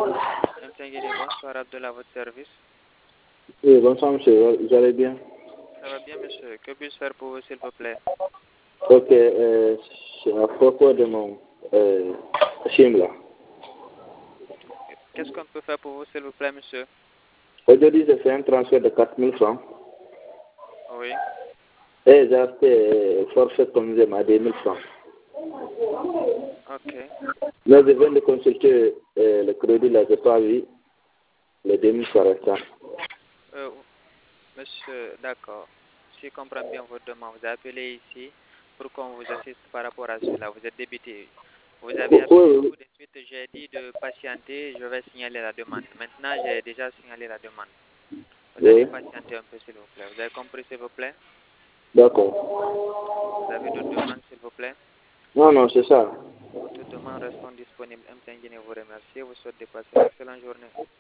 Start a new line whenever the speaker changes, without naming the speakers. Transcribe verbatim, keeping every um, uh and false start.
M cinq Guinée, bonsoir, Abdullah, à votre service.
Oui, bonsoir monsieur, vous allez bien?
Ça va bien monsieur, que puis-je faire pour vous s'il vous plaît?
Ok, euh, c'est à propos de mon euh, sim là.
Qu'est-ce qu'on peut faire pour vous s'il vous plaît monsieur?
Aujourd'hui j'ai fait un transfert de quatre mille francs
Oui.
et j'ai acheté euh, forfait communisme à deux mille francs.
Ok.
Mais je viens de consulter euh, le crédit là, je n'ai pas vu les deux mille francs restants.
Euh, monsieur, d'accord. Si je comprends bien votre demande, vous appelez ici pour qu'on vous assiste par rapport à cela. Vous êtes débité. Vous avez appelé
Oui, oui.
tout de suite, j'ai dit de patienter, je vais signaler la demande. Maintenant, j'ai déjà signalé la demande. Vous allez
Oui.
patienter un peu s'il vous plaît. Vous avez compris s'il vous plaît?
D'accord.
Vous avez d'autres demandes s'il vous plaît?
Non, non, c'est ça.
Pour toute demande, restons disponibles. M cinq Guinée vous remercie. Vous souhaite de passer une excellente journée.